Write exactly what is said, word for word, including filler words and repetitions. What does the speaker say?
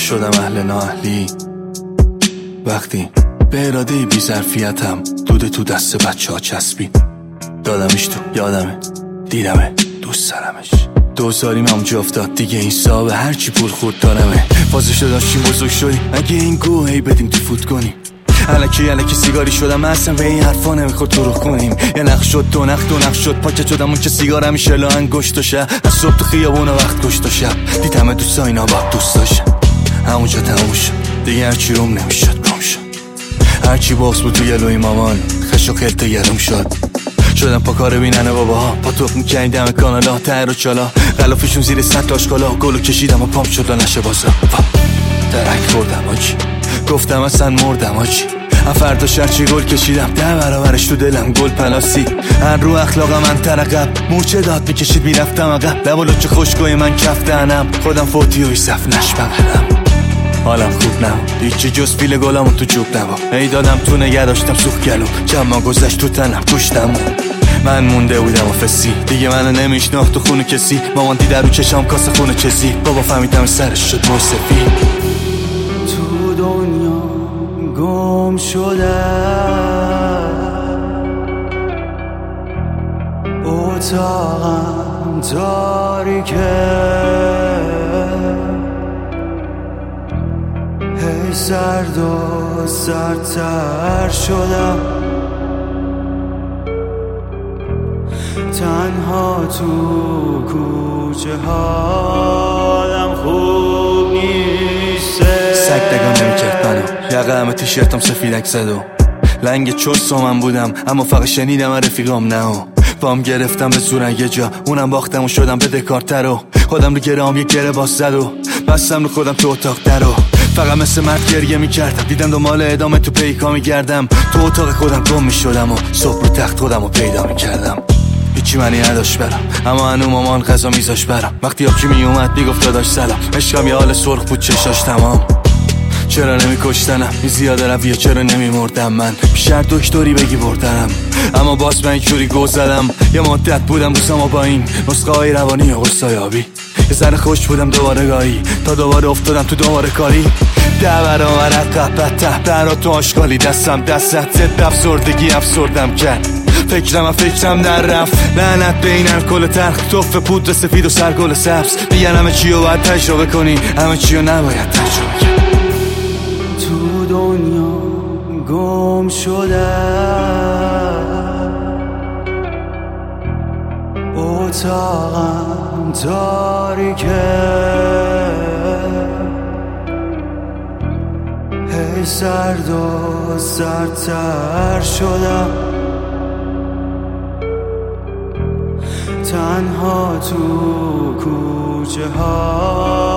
شدم اهل نااهلی وقتی به اراده بی ظرفیتم دوده تو دست بچه ها چسبید. دادمش تو یادمه، دیدمه، دوست دارمش. دوزاریم همونجا افتاد دیگه این صاحبه هرچی پول خود دارمه. فازشو داشتیم بزرگ شدیم اگه این گوه هی بدیم تو فوت کنیم. الکی الکی سیگاری شدم اصلا به این حرفا نمیخواد تو رو کنیم. یه نخ شد دو نخ دو نخ شد پاکت شدم اون که سیگار همیشه لاهن گشت و شب. از صبح تو خیابون وقت گشت و شب دیدم دوستا اینا با دوست داشتم. همونجا تموم شد دیگه هرچی روم نمیشد گم شد. هرچی باکس بود تو گلوی مامان خش و خلط گرم شد. شدم پا کار بیننه باباها پا توق میکنی دم کانالا تر و چالا غلافشون زیر سطل آشکالا گلو کشیدم و پامپ شد و نشه بازا درک خوردم آجی گفتم اصلا مردم آجی فردا شرچی گل کشیدم ده برابرش تو دلم گل پلاسی هر رو اخلاق من ترقب مورچه داد میکشید میرفتم عقب لب و لچه خوشگوی من کف دهنم خودم فوتی و صف نش بغلم حالم خوب نبود هیچی جز فیل گلامون تو جوب نبا ای دادم تو نگه داشتم سوخ گلو چند ما گذشت تو تنم کشتم من مونده بودم و فسی دیگه منو نمیشناخت تو خونه کسی مامان دیده رو چشام کاسه خونه چزی بابا فهمیدم سرش شد موسفی تو دنیا گم شده اتاقم تاریکه هی سرد و سردتر شدم تنها تو کوچه حالم خوب نیسته سگ دگاه نمیکرد منو یقه همه تیشرتم سفیدک زد و لنگ چست و من بودم اما فقط شنیدم رفیقام نه و بام گرفتم به زورن یه جا اونم باختم و شدم به دکارتر و خودم رو گرام یک گره باز زد و بستم رو خودم تو اتاق در و فقط مثل مرد گریه میکردم دیدم دنبال ادامه تو پیکا میگردم تو اتاق خودم گم میشدم و صبح رو تخت خودم رو پیدا میکردم هیچی منی نداشت برم اما هنو مامان غذا میذاش برم وقتی آبجی میومد میگفت داداش سلام عشقم یه حال سرخ بود چشاش تمام چرا نمی کشتنم این زیاده رویه چرا نمی مردم من بیشتر دکتری بگی بردنم اما باز من اینجوری گو زدم یه مدت بودم روزم با این نسخه های روانی و قصای آبی یه ذره خوش بودم دوباره گاهی تا دوباره افتادم تو دوباره کاری ده برابر عقب بدتر برا تو آشغالی دستم دستت زد افسردگی افسردم کرد فکرم فکرم در رفت لعنت به این الکل تلخ توف پودر سفید و سرگل سبز میگن همه چی رو باید تجربه کنی همه چی رو نباید تجربه کنی تو دنیا گم شده اتاقم تاریکه هی سرد و سردتر شدم تنها تو کوچه ها